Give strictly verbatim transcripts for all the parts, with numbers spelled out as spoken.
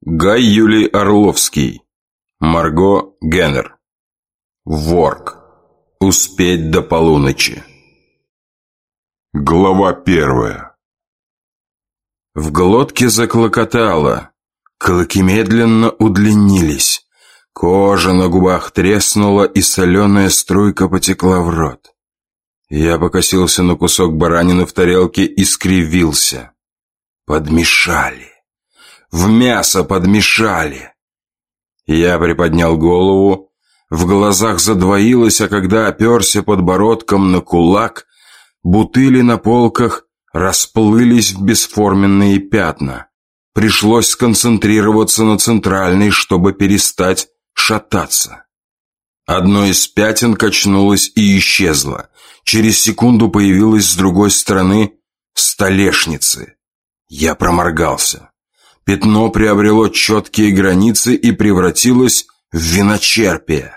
Гай Юлий Орловский. Марго Геннер. Ворк. Успеть до полуночи. Глава первая. В глотке заклокотало. Клыки медленно удлинились. Кожа на губах треснула, и соленая струйка потекла в рот. Я покосился на кусок баранины в тарелке и скривился. Подмешали. В мясо подмешали. Я приподнял голову. В глазах задвоилось, а когда оперся подбородком на кулак, бутыли на полках расплылись в бесформенные пятна. Пришлось сконцентрироваться на центральной, чтобы перестать шататься. Одно из пятен качнулось и исчезло. Через секунду появилось с другой стороны столешницы. Я проморгался. Пятно приобрело четкие границы и превратилось в виночерпие.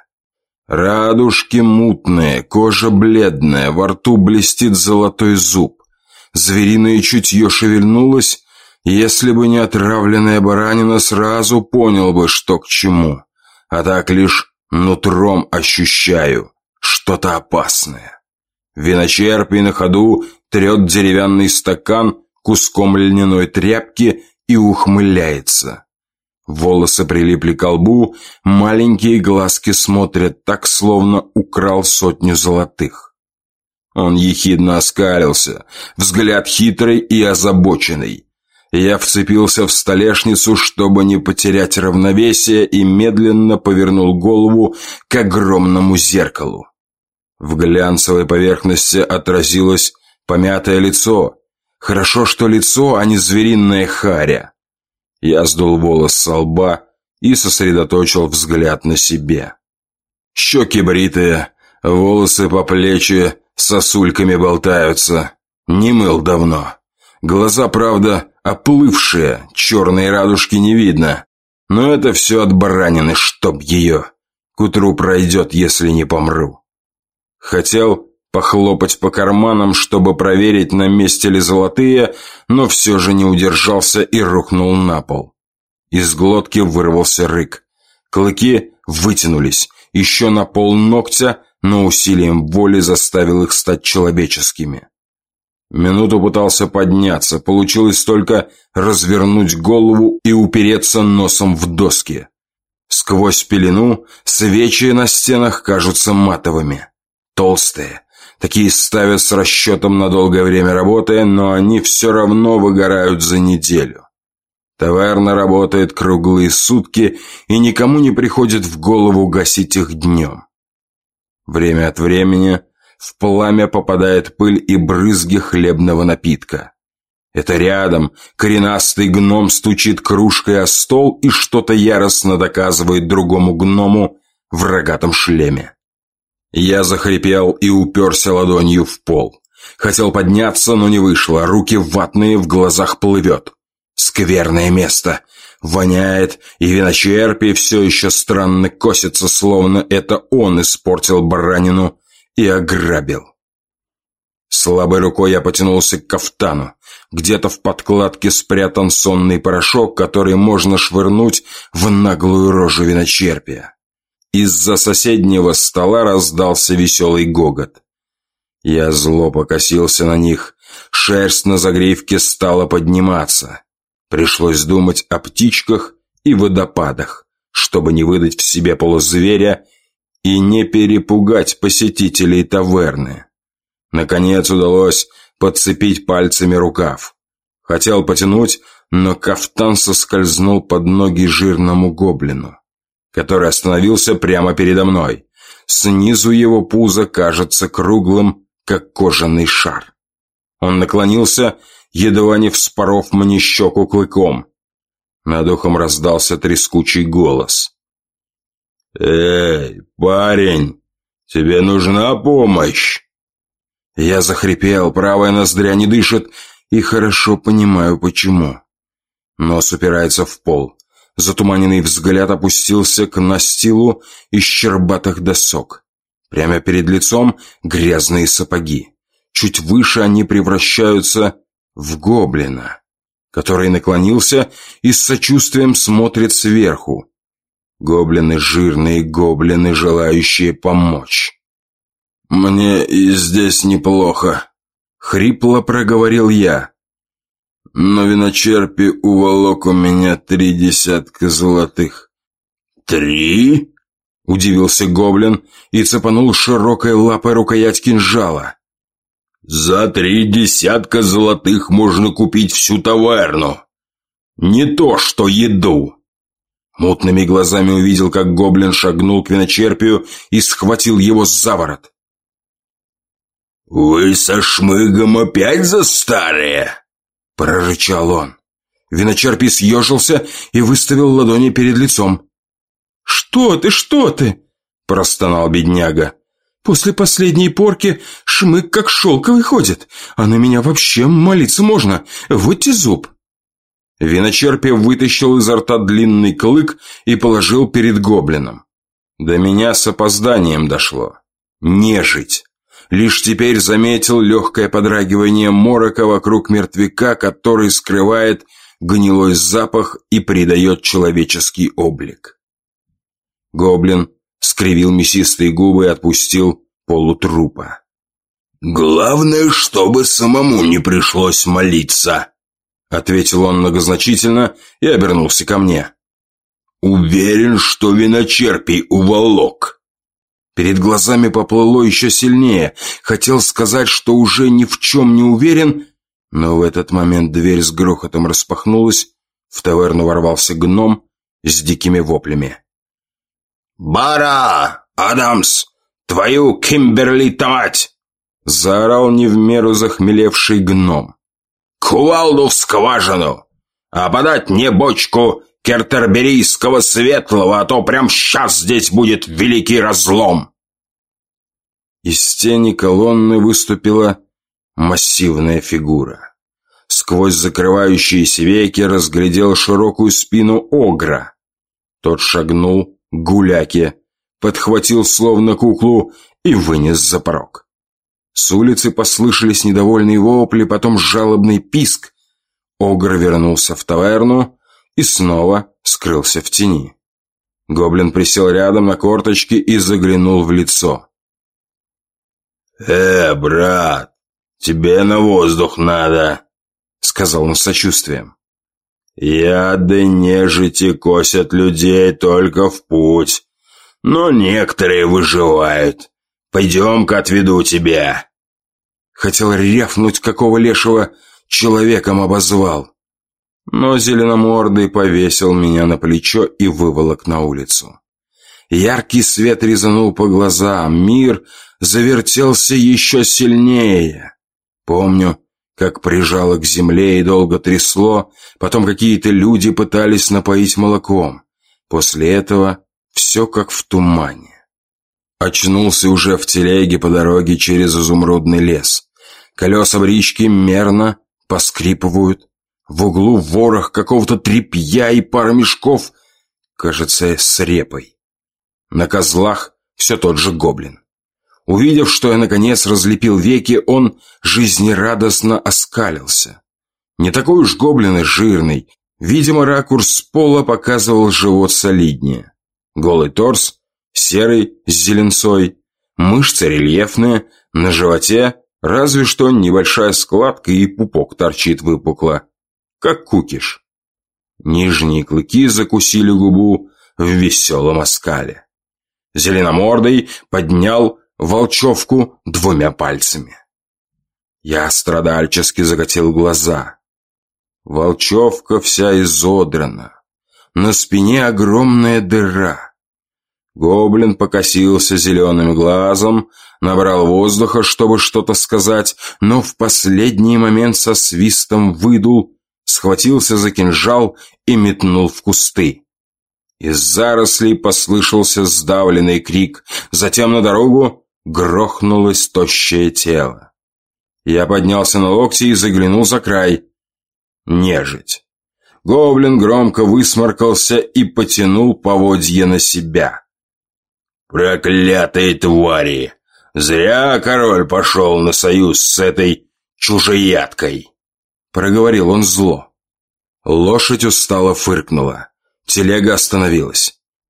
Радужки мутные, кожа бледная, во рту блестит золотой зуб. Звериное чутье шевельнулось. Если бы не отравленная баранина, сразу понял бы, что к чему. А так лишь нутром ощущаю что-то опасное. Виночерпий на ходу трет деревянный стакан куском льняной тряпки и ухмыляется. Волосы прилипли к лбу, маленькие глазки смотрят так, словно украл сотню золотых. Он ехидно оскалился, взгляд хитрый и озабоченный. Я вцепился в столешницу, чтобы не потерять равновесие, и медленно повернул голову к огромному зеркалу. В глянцевой поверхности отразилось помятое лицо. Хорошо, что лицо, а не звериная харя. Я сдул волос со лба и сосредоточил взгляд на себе. Щеки бритые, волосы по плечи сосульками болтаются. Не мыл давно. Глаза, правда, оплывшие, черной радужки не видно. Но это все от баранины, чтоб ее. К утру пройдет, если не помру. Хотел похлопать по карманам, чтобы проверить, на месте ли золотые, но все же не удержался и рухнул на пол. Из глотки вырвался рык. Клыки вытянулись, еще на пол ногтя, но усилием воли заставил их стать человеческими. Минуту пытался подняться, получилось только развернуть голову и упереться носом в доски. Сквозь пелену свечи на стенах кажутся матовыми. Толстые. Такие ставят с расчетом на долгое время работы, но они все равно выгорают за неделю. Таверна работает круглые сутки, и никому не приходит в голову гасить их днем. Время от времени в пламя попадает пыль и брызги хлебного напитка. Это рядом коренастый гном стучит кружкой о стол и что-то яростно доказывает другому гному в рогатом шлеме. Я захрипел и уперся ладонью в пол. Хотел подняться, но не вышло. Руки ватные, в глазах плывет. Скверное место. Воняет, и виночерпий все еще странно косится, словно это он испортил баранину и ограбил. Слабой рукой я потянулся к кафтану. Где-то в подкладке спрятан сонный порошок, который можно швырнуть в наглую рожу виночерпия. Из-за соседнего стола раздался веселый гогот. Я зло покосился на них. Шерсть на загривке стала подниматься. Пришлось думать о птичках и водопадах, чтобы не выдать в себе полузверя и не перепугать посетителей таверны. Наконец удалось подцепить пальцами рукав. Хотел потянуть, но кафтан соскользнул под ноги жирному гоблину, который остановился прямо передо мной. Снизу его пузо кажется круглым, как кожаный шар. Он наклонился, едва не вспоров мне щеку клыком. Над ухом раздался трескучий голос. «Эй, парень, тебе нужна помощь?» Я захрипел, правая ноздря не дышит, и хорошо понимаю, почему. Нос упирается в пол. Затуманенный взгляд опустился к настилу из щербатых досок. Прямо перед лицом грязные сапоги. Чуть выше они превращаются в гоблина. который наклонился и с сочувствием смотрит сверху. Гоблины жирные, гоблины, желающие помочь. «Мне и здесь неплохо», — хрипло проговорил я. «Но виночерпи уволок у меня три десятка золотых». «Три?» — удивился гоблин и цепанул широкой лапой рукоять кинжала. «За три десятка золотых можно купить всю таверну. Не то что еду». Мутными глазами увидел, как гоблин шагнул к виночерпию и схватил его за ворот. «Вы со Шмыгом опять за старые?» — прорычал он. Виночерпий съежился и выставил ладони перед лицом. «Что ты, что ты?» — простонал бедняга. «После последней порки Шмык как шелковый ходит, а на меня вообще молиться можно. Вытти зуб». Виночерпий вытащил изо рта длинный клык и положил перед гоблином. До меня с опозданием дошло. Нежить. Лишь теперь заметил легкое подрагивание морока вокруг мертвяка, который скрывает гнилой запах и придает человеческий облик. Гоблин скривил мясистые губы и отпустил полутрупа. «Главное, чтобы самому не пришлось молиться», — ответил он многозначительно и обернулся ко мне. «Уверен, что виночерпий уволок». Перед глазами поплыло еще сильнее. Хотел сказать, что уже ни в чем не уверен, но в этот момент дверь с грохотом распахнулась, в таверну ворвался гном с дикими воплями. «Бара! Адамс! Твою Кимберли-то мать!» — заорал не в меру захмелевший гном. «Кувалду в скважину! А подать мне бочку кертерберийского светлого, а то прям сейчас здесь будет великий разлом!» Из тени колонны выступила массивная фигура. Сквозь закрывающиеся веки разглядел широкую спину огра. Тот шагнул к гуляке, подхватил словно куклу и вынес за порог. С улицы послышались недовольные вопли, потом жалобный писк. Огр вернулся в таверну и снова скрылся в тени. Гоблин присел рядом на корточки и заглянул в лицо. «Э, брат, тебе на воздух надо», — сказал он с сочувствием. «Яды нежити косят людей только в путь, но некоторые выживают. Пойдем-ка отведу тебя». Хотел рявкнуть, какого лешего человеком обозвал. Но зеленомордый повесил меня на плечо и выволок на улицу. Яркий свет резанул по глазам, мир завертелся еще сильнее. Помню, как прижало к земле и долго трясло, потом какие-то люди пытались напоить молоком. После этого все как в тумане. Очнулся уже в телеге по дороге через изумрудный лес. Колеса брички мерно поскрипывают. В углу ворох какого-то тряпья и пара мешков, кажется, с репой. На козлах все тот же гоблин. Увидев, что я наконец разлепил веки, он жизнерадостно оскалился. Не такой уж гоблин и жирный. Видимо, ракурс с пола показывал живот солиднее. Голый торс, серый с зеленцой, мышцы рельефные, на животе разве что небольшая складка и пупок торчит выпукло, как кукиш. Нижние клыки закусили губу в веселом оскале. Зеленомордый поднял волчовку двумя пальцами. Я страдальчески закатил глаза. Волчовка вся изодрана. На спине огромная дыра. Гоблин покосился зеленым глазом, набрал воздуха, чтобы что-то сказать, но в последний момент со свистом выдул, схватился за кинжал и метнул в кусты. Из зарослей послышался сдавленный крик, затем на дорогу грохнулось тощее тело. Я поднялся на локти и заглянул за край. Нежить. Гоблин громко высморкался и потянул поводья на себя. «Проклятые твари! Зря король пошел на союз с этой чужеядкой!» Проговорил он зло. Лошадь устало фыркнула. Телега остановилась.